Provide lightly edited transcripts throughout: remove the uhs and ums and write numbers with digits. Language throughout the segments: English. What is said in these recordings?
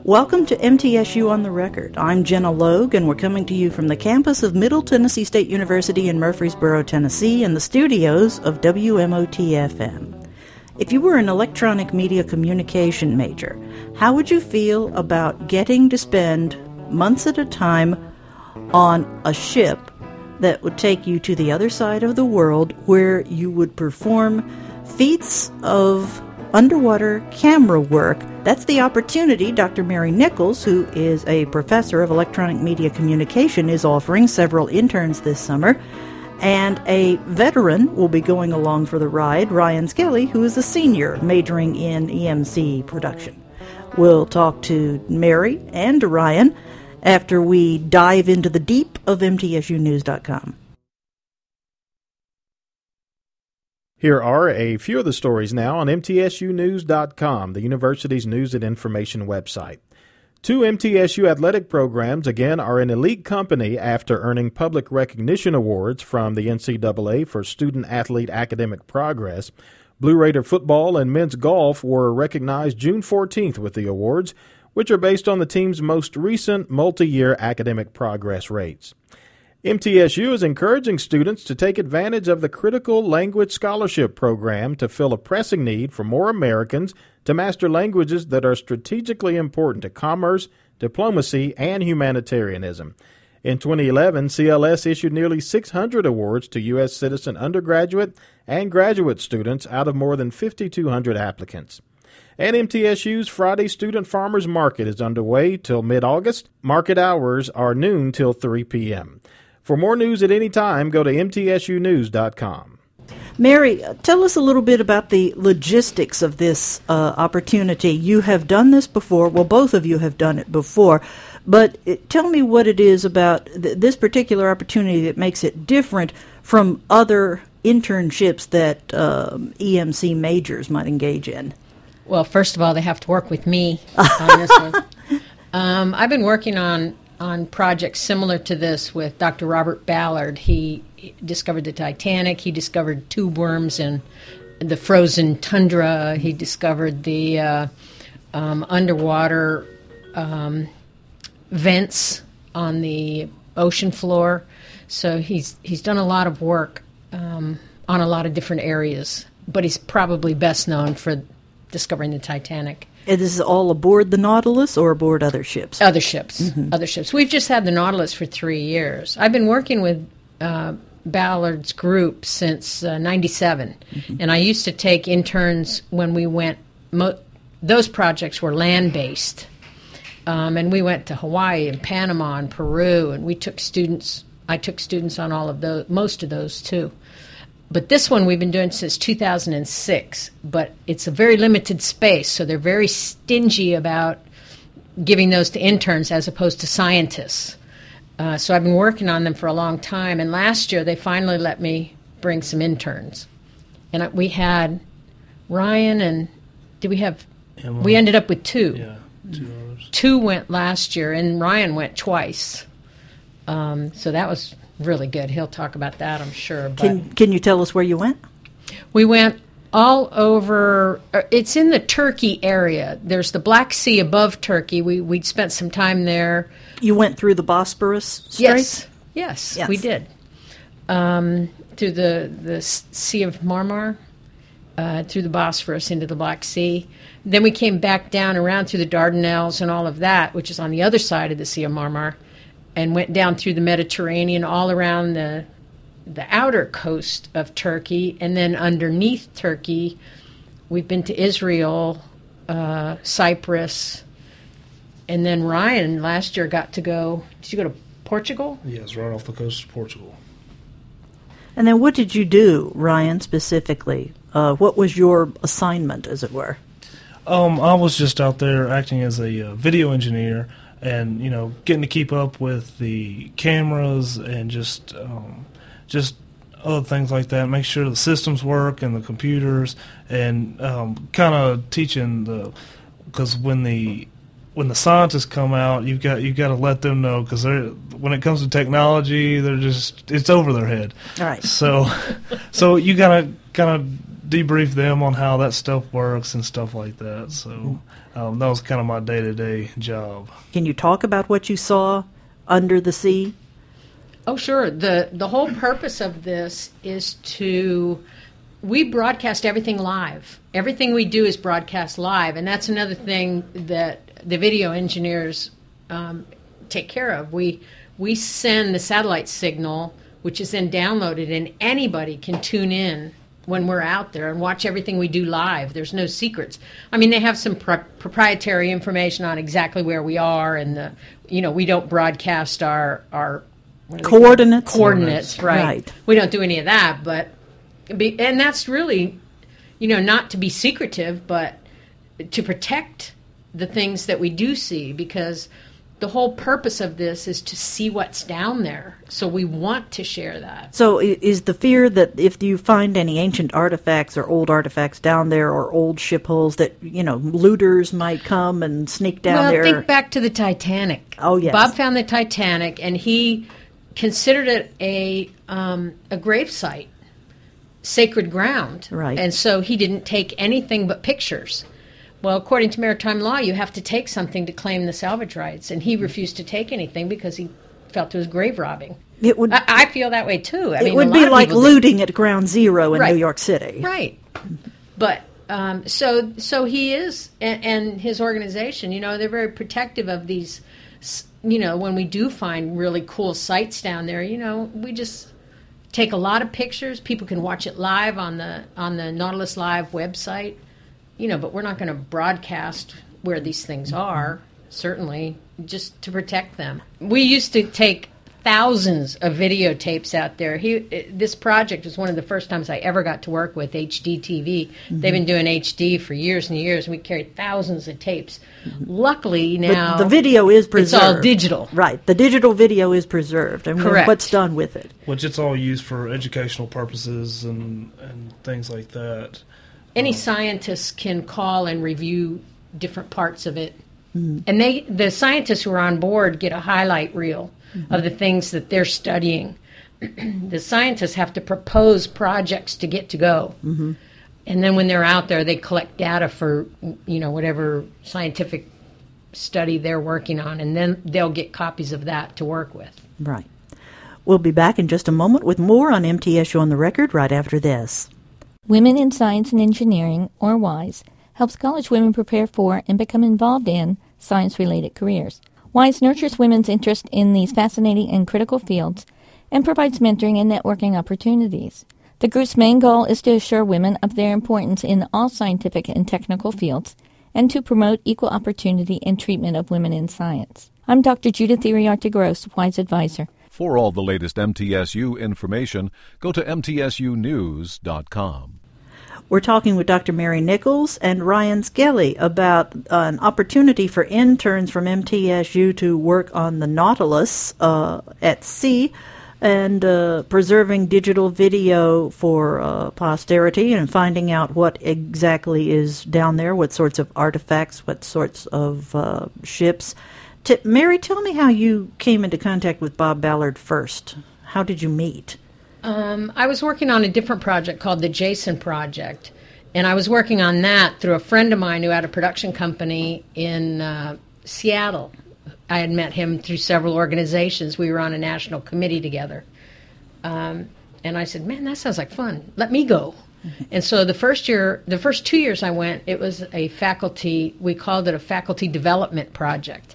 Welcome to MTSU on the Record. I'm Jenna Logue, and we're coming to you from the campus of Middle Tennessee State University in Murfreesboro, Tennessee, and the studios of WMOT-FM. If you were an electronic media communication major, how would you feel about getting to spend months at a time on a ship that would take you to the other side of the world where you would perform feats of underwater camera work? That's the opportunity Dr. Mary Nichols, who is a professor of electronic media communication, is offering several interns this summer. And a veteran will be going along for the ride, Ryan Skelly, who is a senior majoring in EMC production. We'll talk to Mary and Ryan after we dive into the deep of MTSUnews.com. Here are a few of the stories now on MTSUnews.com, the university's news and information website. Two MTSU athletic programs again are an elite company after earning public recognition awards from the NCAA for student-athlete academic progress. Blue Raider football and men's golf were recognized June 14th with the awards, which are based on the team's most recent multi-year academic progress rates. MTSU is encouraging students to take advantage of the Critical Language Scholarship Program to fill a pressing need for more Americans to master languages that are strategically important to commerce, diplomacy, and humanitarianism. In 2011, CLS issued nearly 600 awards to U.S. citizen undergraduate and graduate students out of more than 5,200 applicants. And MTSU's Friday Student Farmers Market is underway till mid-August. Market hours are noon till 3 p.m. For more news at any time, go to MTSUnews.com. Mary, tell us a little bit about the logistics of this opportunity. You have done this before. Well, both of you have done it before. But tell me what it is about this particular opportunity that makes it different from other internships that EMC majors might engage in. Well, first of all, they have to work with me on this one. I've been working on projects similar to this with Dr. Robert Ballard. He discovered the Titanic. He discovered tube worms in the frozen tundra. He discovered the underwater vents on the ocean floor. So he's done a lot of work on a lot of different areas, but he's probably best known for discovering the Titanic. Is this all aboard the Nautilus or aboard other ships? Other ships. Mm-hmm. Other ships. We've just had the Nautilus for 3 years. I've been working with Ballard's group since 97. Mm-hmm. And I used to take interns when we went, those projects were land-based. And we went to Hawaii and Panama and Peru, and we took students. I took students on all of those, most of those too. But this one we've been doing since 2006, but it's a very limited space, so they're very stingy about giving those to interns as opposed to scientists. So I've been working on them for a long time, and last year they finally let me bring some interns. And we had Ryan and did we have Emma. We ended up with two. Yeah, 2 hours. 2 went last year, and Ryan went twice. So that was really good. He'll talk about that, I'm sure. But Can you tell us where you went? We went all over. It's in the Turkey area. There's the Black Sea above Turkey. We spent some time there. You went through the Bosporus Strait? Yes, we did. Through the Sea of Marmara, through the Bosphorus into the Black Sea. Then we came back down around through the Dardanelles and all of that, which is on the other side of the Sea of Marmara, and went down through the Mediterranean all around the outer coast of Turkey. And then underneath Turkey, we've been to Israel, Cyprus. And then Ryan last year got to go, did you go to Portugal? Yes, right off the coast of Portugal. And then what did you do, Ryan, specifically? What was your assignment, as it were? I was just out there acting as a video engineer and, getting to keep up with the cameras and just other things like that, make sure the systems work and the computers, and kind of teaching because when the scientists come out, you've got to let them know, because when it comes to technology, it's over their head. All right. So you gotta kind of debrief them on how that stuff works and stuff like that. So that was kind of my day-to-day job. Can you talk about what you saw under the sea? Oh, sure. The whole purpose of this is we broadcast everything live. Everything we do is broadcast live, and that's another thing that the video engineers take care of. We send the satellite signal, which is then downloaded, and anybody can tune in when we're out there and watch everything we do live. There's no secrets. I mean, they have some proprietary information on exactly where we are, and we don't broadcast our coordinates. Coordinates, right. We don't do any of that, and that's really, not to be secretive, but to protect the things that we do see, because the whole purpose of this is to see what's down there. So we want to share that. So is the fear that if you find any ancient artifacts or old artifacts down there or old ship hulls that, looters might come and sneak down there? Well, think back to the Titanic. Oh, yes. Bob found the Titanic, and he considered it a grave site, sacred ground. Right. And so he didn't take anything but pictures. Well, according to maritime law, you have to take something to claim the salvage rights, and he refused to take anything because he felt it was grave robbing. I feel that way too. It would be like looting at Ground Zero in New York City. Right. But so he is, and his organization, they're very protective of these. When we do find really cool sites down there, we just take a lot of pictures. People can watch it live on the Nautilus Live website. But we're not going to broadcast where these things are, certainly, just to protect them. We used to take thousands of videotapes out there. This project was one of the first times I ever got to work with HDTV. Mm-hmm. They've been doing HD for years and years, and we carried thousands of tapes. Mm-hmm. Luckily, now the video is preserved. It's all digital. Right. The digital video is preserved. Correct. What's done with it? Which it's all used for educational purposes and things like that. Any scientists can call and review different parts of it. Mm-hmm. And the scientists who are on board get a highlight reel of the things that they're studying. The scientists have to propose projects to get to go. Mm-hmm. And then when they're out there, they collect data for, whatever scientific study they're working on, and then they'll get copies of that to work with. Right. We'll be back in just a moment with more on MTSU on the Record right after this. Women in Science and Engineering, or WISE, helps college women prepare for and become involved in science-related careers. WISE nurtures women's interest in these fascinating and critical fields and provides mentoring and networking opportunities. The group's main goal is to assure women of their importance in all scientific and technical fields and to promote equal opportunity and treatment of women in science. I'm Dr. Judith Iriarte Gross, WISE Advisor. For all the latest MTSU information, go to mtsunews.com. We're talking with Dr. Mary Nichols and Ryan Skelly about an opportunity for interns from MTSU to work on the Nautilus at sea and preserving digital video for posterity and finding out what exactly is down there, what sorts of artifacts, what sorts of ships. Mary, tell me how you came into contact with Bob Ballard first. How did you meet? I was working on a different project called the Jason Project, and I was working on that through a friend of mine who had a production company in Seattle. I had met him through several organizations. We were on a national committee together. And I said, man, that sounds like fun. Let me go. Mm-hmm. And so the first 2 years I went, it was we called it a faculty development project.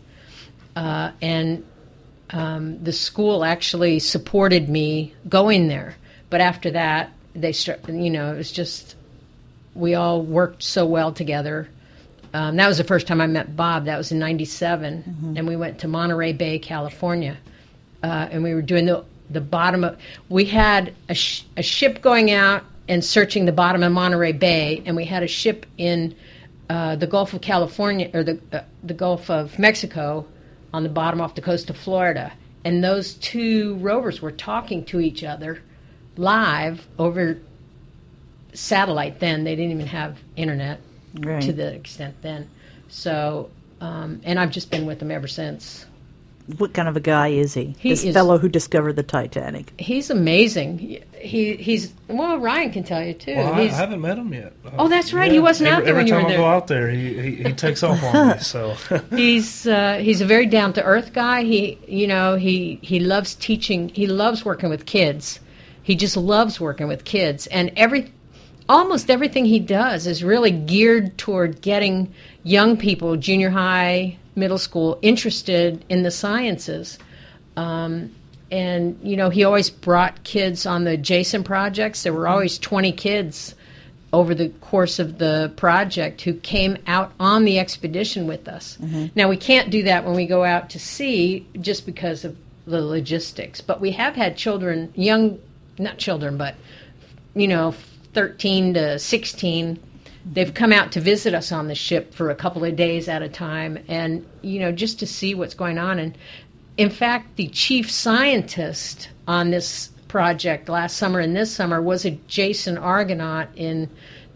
And the school actually supported me going there. But after that, it was just, we all worked so well together. That was the first time I met Bob. That was in 97. Mm-hmm. And we went to Monterey Bay, California. And we were doing the bottom of, we had a ship going out and searching the bottom of Monterey Bay. And we had a ship in the Gulf of California, or the Gulf of Mexico, on the bottom off the coast of Florida. And those two rovers were talking to each other live over satellite then. They didn't even have internet to the extent then. So, and I've just been with them ever since. What kind of a guy is he? This fellow who discovered the Titanic. He's amazing. He's well. Ryan can tell you too. Well, I haven't met him yet. Oh, that's right. He wasn't out there when you were there. Every time I go out there, he takes off on me. So he's a very down to earth guy. He loves teaching. He loves working with kids. He just loves working with kids, and almost everything he does is really geared toward getting young people, junior high, middle school, interested in the sciences. And, he always brought kids on the Jason projects. There were always 20 kids over the course of the project who came out on the expedition with us. Mm-hmm. Now, we can't do that when we go out to sea just because of the logistics. But we have had children, not children, but, 13 to 16, they've come out to visit us on the ship for a couple of days at a time and, just to see what's going on. And, in fact, the chief scientist on this project last summer and this summer was a Jason Argonaut in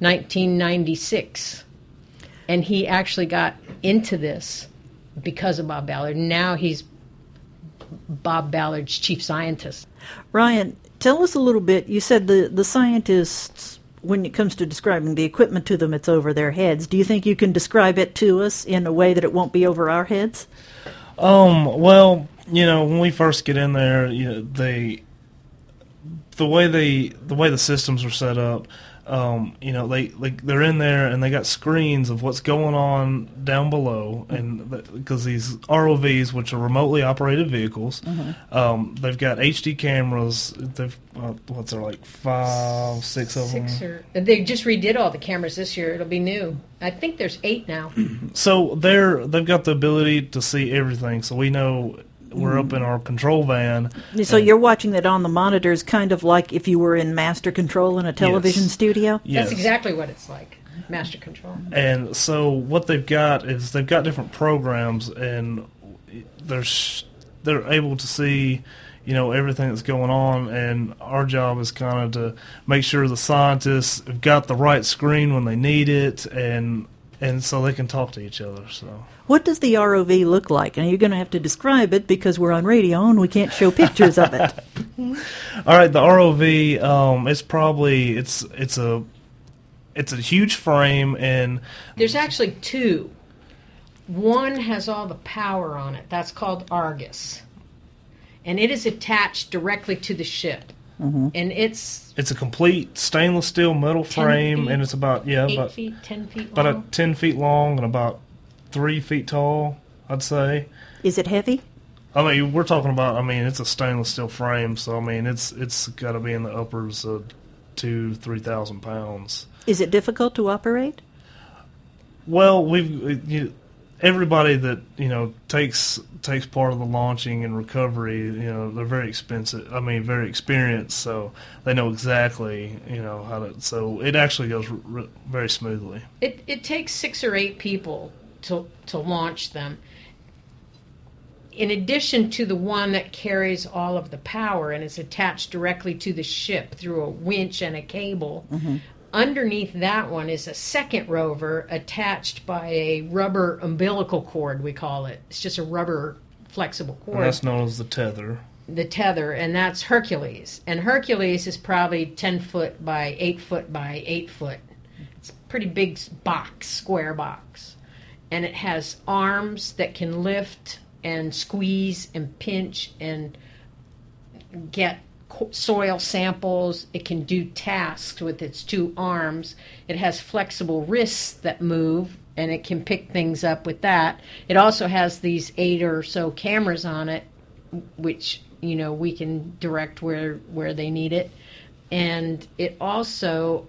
1996. And he actually got into this because of Bob Ballard. Now he's Bob Ballard's chief scientist. Ryan, tell us a little bit. You said the scientists, when it comes to describing the equipment to them, it's over their heads. Do you think you can describe it to us in a way that it won't be over our heads? Well, when we first get in there, the way the systems are set up, they're in there and they got screens of what's going on down below, and because these ROVs, which are remotely operated vehicles, mm-hmm. They've got HD cameras. They've what's there, like 5, 6 of them? They just redid all the cameras this year. It'll be new. I think there's 8 now. So they've got the ability to see everything. So we know. We're up in our control van. So you're watching that on the monitors, kind of like if you were in master control in a television studio? Yes. That's exactly what it's like, master control. And so what they've got is they've got different programs, and they're able to see, everything that's going on, and our job is kind of to make sure the scientists have got the right screen when they need it, and so they can talk to each other. So, what does the ROV look like? And you're going to have to describe it because we're on radio and we can't show pictures of it. All right, the ROV, it's a huge frame, and there's actually 2. One has all the power on it. That's called Argus, and it is attached directly to the ship. Mm-hmm. And it's a complete stainless steel metal frame, and it's about 10 feet long. About 10 feet long and about 3 feet tall, I'd say. Is it heavy? I mean, we're talking about. It's a stainless steel frame, so it's got to be in the uppers of 2,000-3,000 pounds. Is it difficult to operate? Well, everybody that takes part of the launching and recovery, they're very very experienced, so they know exactly how to. So it actually goes very smoothly. It takes 6 or 8 people to launch them. In addition to the one that carries all of the power and is attached directly to the ship through a winch and a cable. Mm-hmm. Underneath that one is a second rover attached by a rubber umbilical cord, we call it. It's just a rubber flexible cord. And that's known as the tether. The tether, and that's Hercules. And Hercules is probably 10 foot by 8 foot by 8 foot. It's a pretty big box, square box. And it has arms that can lift and squeeze and pinch and get soil samples. It can do tasks with its 2 arms. It has flexible wrists that move, and it can pick things up with that. It also has these 8 or so cameras on it, which we can direct where they need it. And it also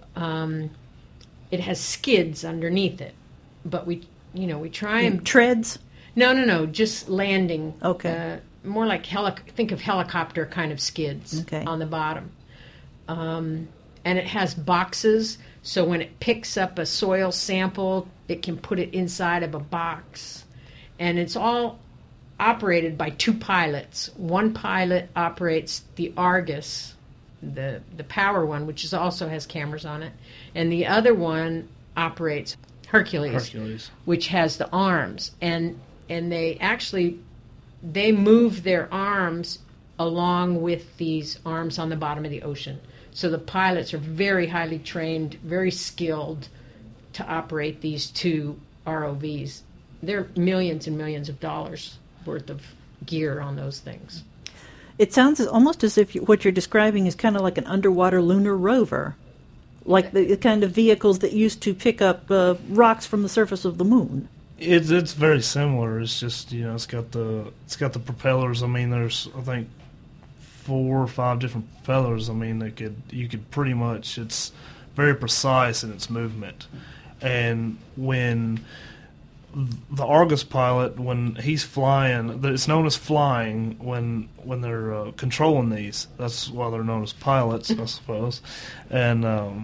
it has skids underneath it, but we try and treads. No, just landing. Okay. More like think of helicopter kind of skids on the bottom. And it has boxes, so when it picks up a soil sample, it can put it inside of a box. And it's all operated by 2 pilots. One pilot operates the Argus, the power one, which also has cameras on it, and the other one operates Hercules, which has the arms. And they actually they move their arms along with these arms on the bottom of the ocean. So the pilots are very highly trained, very skilled to operate these two ROVs. They're millions and millions of dollars worth of gear on those things. It sounds almost as if what you're describing is kind of like an underwater lunar rover, like the kind of vehicles that used to pick up rocks from the surface of the moon. It's very similar. It's just, it's got the propellers. I mean, there's, I think, 4 or 5 different propellers. I mean, you could pretty much, it's very precise in its movement. And when the Argus pilot, when he's flying, it's known as flying when they're controlling these. That's why they're known as pilots, I suppose. And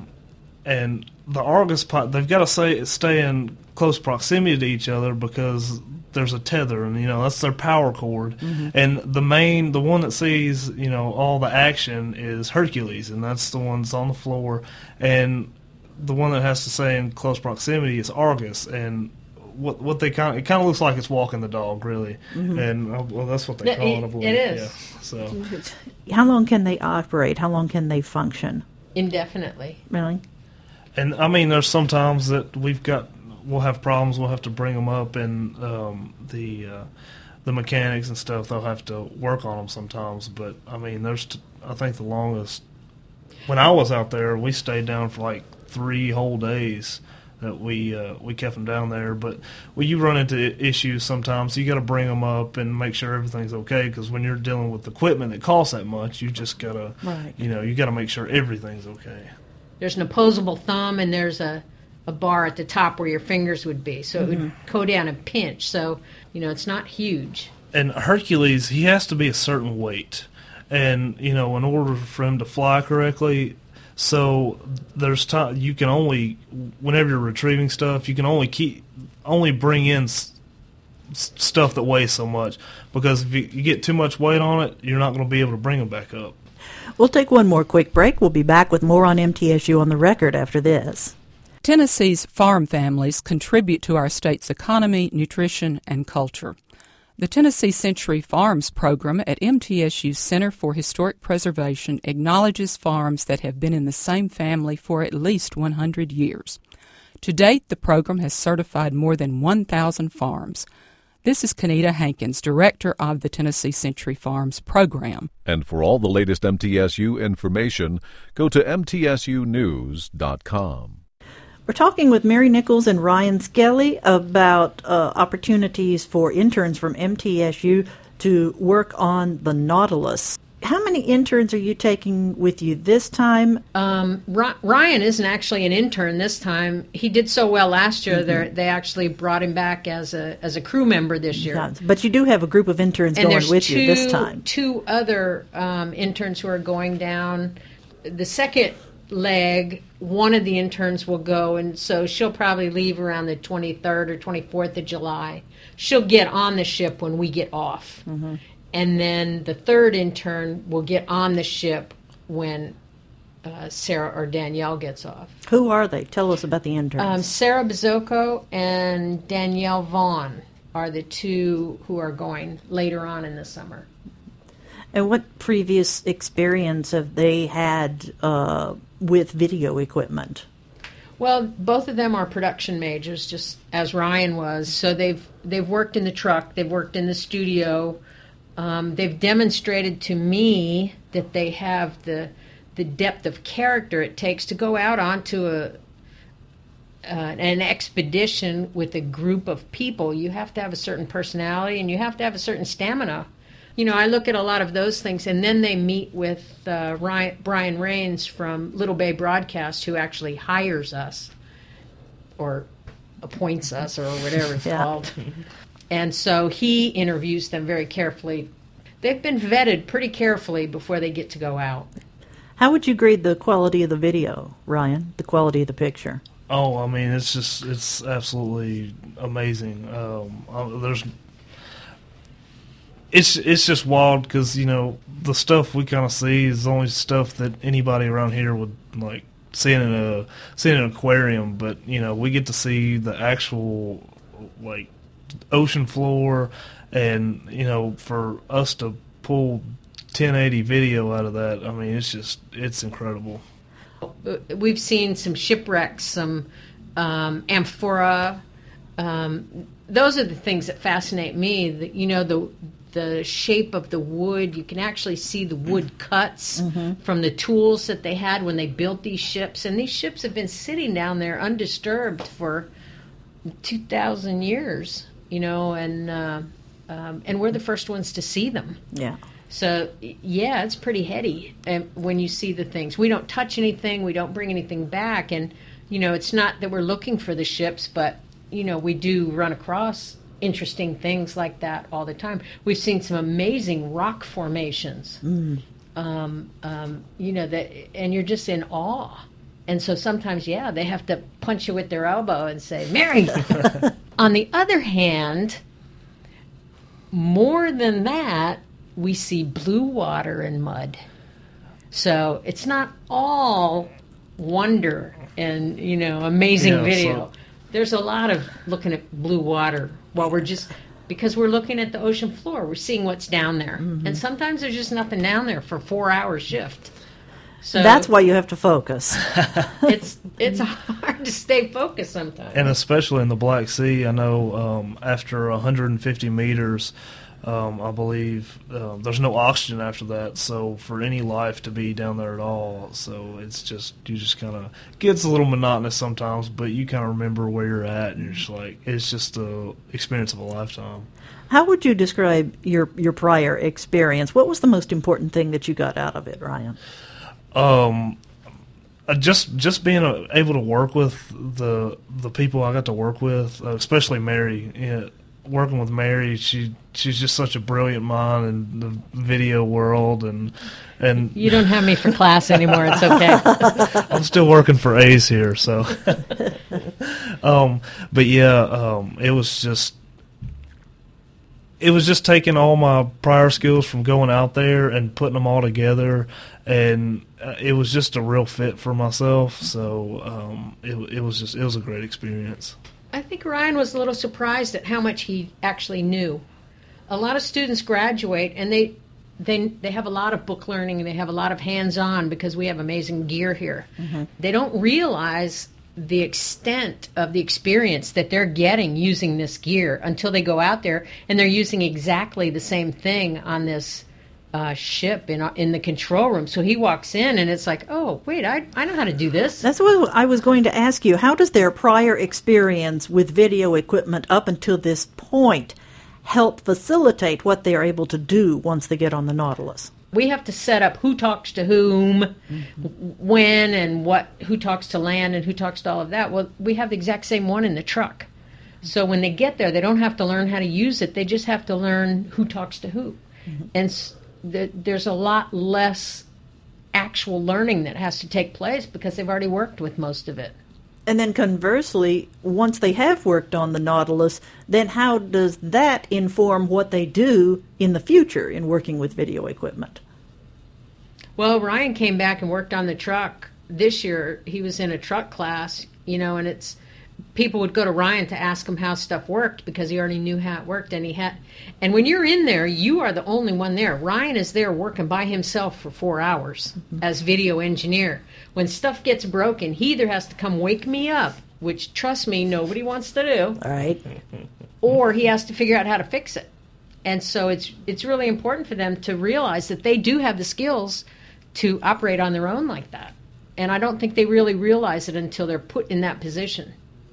the Argus pilot, they've got to stay in close proximity to each other because there's a tether, and that's their power cord. Mm-hmm. And the one that sees all the action is Hercules, and that's the one that's on the floor. And the one that has to stay in close proximity is Argus, and what they it kind of looks like it's walking the dog, really. Mm-hmm. And that's what they call it, I believe. It is. Yeah. So, how long can they operate? How long can they function? Indefinitely. Really? And I mean, there's sometimes that we'll have problems. We'll have to bring them up, and the mechanics and stuff, they'll have to work on them sometimes. But I mean, I think the longest, when I was out there, we stayed down for like 3 whole days that we kept them down there. But you run into issues sometimes, so you got to bring them up and make sure everything's okay. Because when you're dealing with equipment that costs that much, you just gotta, you got to make sure everything's okay. There's an opposable thumb, and there's a bar at the top where your fingers would be, so it would go down and pinch. So it's not huge. And Hercules, he has to be a certain weight, and in order for him to fly correctly. So there's time you can only, whenever you're retrieving stuff, you can only bring in stuff that weighs so much, because if you get too much weight on it, you're not going to be able to bring them back up. We'll take one more quick break. We'll be back with more on MTSU on the Record after this. Tennessee's farm families contribute to our state's economy, nutrition, and culture. The Tennessee Century Farms program at MTSU's Center for Historic Preservation acknowledges farms that have been in the same family for at least 100 years. To date, the program has certified more than 1,000 farms. This is Kenita Hankins, director of the Tennessee Century Farms program. And for all the latest MTSU information, go to mtsunews.com. We're talking with Mary Nichols and Ryan Skelly about opportunities for interns from MTSU to work on the Nautilus. How many interns are you taking with you this time? Ryan isn't actually an intern this time. He did so well last year. They actually brought him back as a crew member this year. Yeah, but you do have a group of interns going with you this time. 2 other interns who are going down. The second leg, one of the interns will go, and so she'll probably leave around the 23rd or 24th of July. She'll get on the ship when we get off. Mm-hmm. And then the third intern will get on the ship when Sarah or Danielle gets off. Who are they? Tell us about the interns. Sarah Bizocco and Danielle Vaughn are the 2 who are going later on in the summer. And what previous experience have they had with video equipment? Well, both of them are production majors, just as Ryan was. So they've worked in the truck, they've worked in the studio. They've demonstrated to me that they have the depth of character it takes to go out onto an expedition with a group of people. You have to have a certain personality, and you have to have a certain stamina. I look at a lot of those things, and then they meet with Brian Rains from Little Bay Broadcast, who actually hires us or appoints us or whatever it's called. And so he interviews them very carefully. They've been vetted pretty carefully before they get to go out. How would you grade the quality of the video, Ryan? The quality of the picture? Oh, I mean, it's absolutely amazing. It's just wild because, the stuff we kind of see is only stuff that anybody around here would like see in an aquarium. But, we get to see the actual, like, ocean floor, and for us to pull 1080 video out of that, I mean, it's incredible. We've seen some shipwrecks, some amphora. Those are the things that fascinate me. The shape of the wood. You can actually see the wood cuts from the tools that they had when they built these ships. And these ships have been sitting down there undisturbed for 2,000 years, and we're the first ones to see them. Yeah. So, yeah, it's pretty heady when you see the things. We don't touch anything. We don't bring anything back. And, it's not that we're looking for the ships, but, we do run across interesting things like that all the time. We've seen some amazing rock formations, that, and you're just in awe. And so sometimes, they have to punch you with their elbow and say, Mary! On the other hand, more than that, we see blue water and mud. So it's not all wonder and, amazing video. There's a lot of looking at blue water while because we're looking at the ocean floor. We're seeing what's down there. And sometimes there's just nothing down there for a 4-hour shift. So that's why you have to focus. It's hard to stay focused sometimes. And especially in the Black Sea, I know after 150 meters, I believe there's no oxygen after that, so for any life to be down there at all, so you just kind of gets a little monotonous sometimes, but you kind of remember where you're at, and you're just like, it's just the experience of a lifetime. How would you describe your prior experience? What was the most important thing that you got out of it, Ryan? Just being able to work with the people I got to work with, especially Mary. Working with Mary, she's just such a brilliant mind in the video world, and you don't have me for class anymore. It's okay. I'm still working for A's here, so. But yeah, it was just taking all my prior skills from going out there and putting them all together, and it was just a real fit for myself. So it was a great experience. I think Ryan was a little surprised at how much he actually knew. A lot of students graduate and they have a lot of book learning and they have a lot of hands-on because we have amazing gear here. They don't realize the extent of the experience that they're getting using this gear until they go out there and they're using exactly the same thing on this ship in the control room. So he walks in and it's like, oh, wait, I know how to do this. That's what I was going to ask you. How does their prior experience with video equipment up until this point help facilitate what they are able to do once they get on the Nautilus? We have to set up who talks to whom, when, and who talks to land and who talks to all of that. Well, we have the exact same one in the truck. So when they get there, they don't have to learn how to use it. They just have to learn who talks to who. And there's a lot less actual learning that has to take place because they've already worked with most of it. And then conversely, once they have worked on the Nautilus, then how does that inform what they do in the future in working with video equipment? Well, Ryan came back and worked on the truck. This year, he was in a truck class, and people would go to Ryan to ask him how stuff worked because he already knew how it worked. And when you're in there, you are the only one there. Ryan is there working by himself for 4 hours as video engineer. When stuff gets broken, he either has to come wake me up, which, trust me, nobody wants to do. All right. Or he has to figure out how to fix it. And so it's really important for them to realize that they do have the skills to operate on their own like that. And I don't think they really realize it until they're put in that position.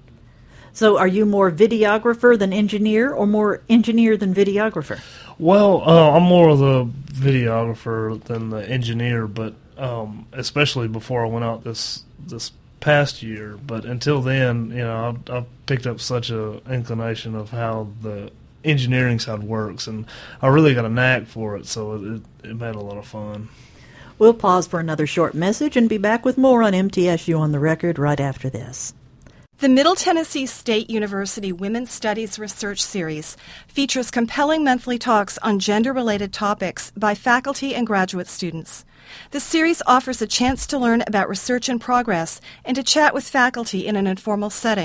So are you more videographer than engineer or more engineer than videographer? Well, I'm more of the videographer than the engineer, but especially before I went out this past year. But until then, I picked up such an inclination of how the engineering side works, and I really got a knack for it, so it made a lot of fun. We'll pause for another short message and be back with more on MTSU on the Record right after this. The Middle Tennessee State University Women's Studies Research Series features compelling monthly talks on gender-related topics by faculty and graduate students. The series offers a chance to learn about research in progress and to chat with faculty in an informal setting.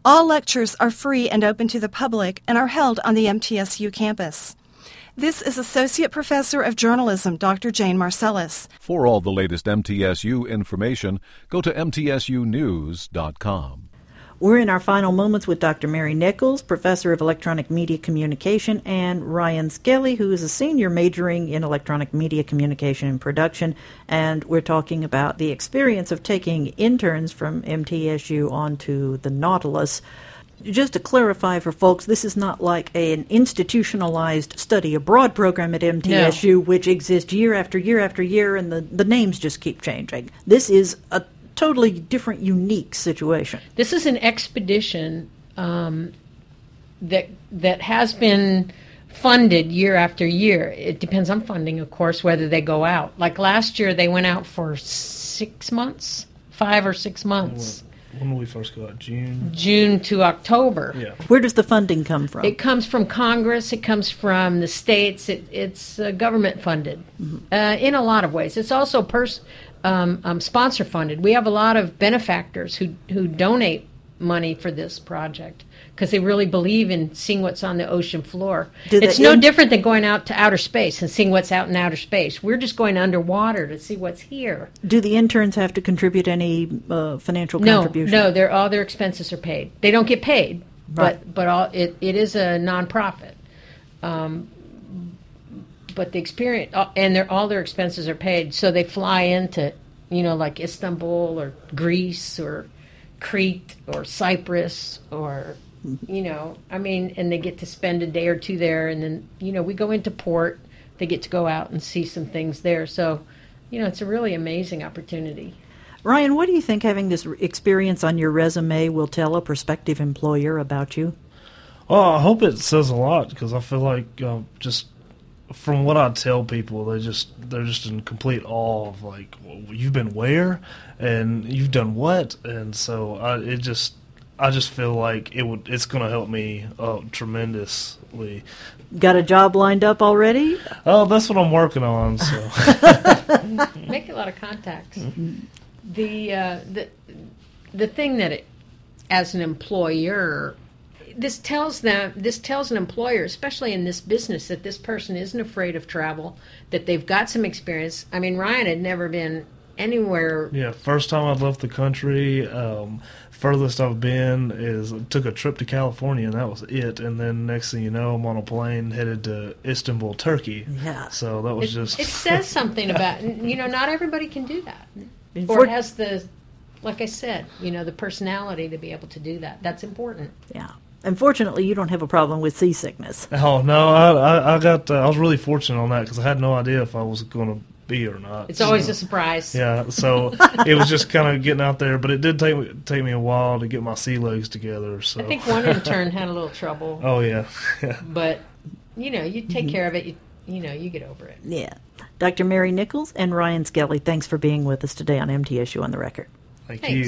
All lectures are free and open to the public and are held on the MTSU campus. This is Associate Professor of Journalism, Dr. Jane Marcellus. For all the latest MTSU information, go to mtsunews.com. We're in our final moments with Dr. Mary Nichols, Professor of Electronic Media Communication, and Ryan Skelly, who is a senior majoring in Electronic Media Communication and Production. And we're talking about the experience of taking interns from MTSU onto the Nautilus. Just to clarify for folks, this is not like an institutionalized study abroad program at MTSU, which exists year after year after year, and the names just keep changing. This is a totally different, unique situation. This is an expedition that has been funded year after year. It depends on funding, of course, whether they go out. Like last year, they went out for 6 months, 5 or 6 months. When did we first go out? June? June to October. Yeah. Where does the funding come from? It comes from Congress. It comes from the states. It's government funded in a lot of ways. It's also sponsor funded. We have a lot of benefactors who donate money for this project because they really believe in seeing what's on the ocean floor. It's no different than going out to outer space and seeing what's out in outer space. We're just going underwater to see what's here. Do the interns have to contribute any financial contribution? No, all their expenses are paid. They don't get paid, right. but it is a nonprofit. But the experience and all their expenses are paid, so they fly into, like Istanbul or Greece or Crete or Cyprus or, and they get to spend a day or two there, and then, we go into port. They get to go out and see some things there. So, it's a really amazing opportunity. Ryan, what do you think having this experience on your resume will tell a prospective employer about you? Well, I hope it says a lot because I feel like just from what I tell people, they're just in complete awe of like, well, you've been where and you've done what, and so I just feel like it's going to help me tremendously. Got a job lined up already? Oh, that's what I'm working on. So make a lot of contacts. Mm-hmm. The thing that as an employer. This tells an employer, especially in this business, that this person isn't afraid of travel, that they've got some experience. I mean, Ryan had never been anywhere. Yeah, first time I'd left the country. Furthest I've been is took a trip to California, and that was it. And then next thing you know, I'm on a plane headed to Istanbul, Turkey. Yeah. So that was It says something about, not everybody can do that. Or it has like I said, the personality to be able to do that. That's important. Yeah. Unfortunately, you don't have a problem with seasickness. Oh, no. I was really fortunate on that because I had no idea if I was going to be or not. It's always a surprise. Yeah, so it was just kind of getting out there. But it did take me a while to get my sea legs together. So I think one intern had a little trouble. Oh, yeah. But, you take care of it. You get over it. Yeah. Dr. Mary Nichols and Ryan Skelly, thanks for being with us today on MTSU on the Record. Thanks. You.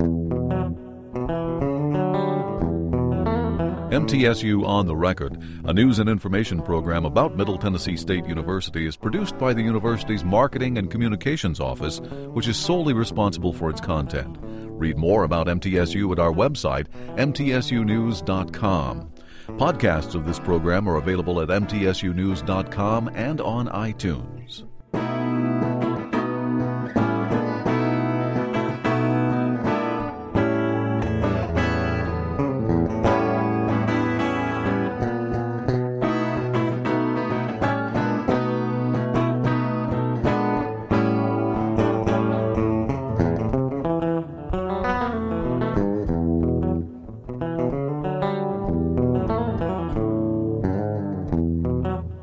MTSU On the Record, a news and information program about Middle Tennessee State University, is produced by the university's Marketing and Communications Office, which is solely responsible for its content. Read more about MTSU at our website, mtsunews.com. Podcasts of this program are available at mtsunews.com and on iTunes.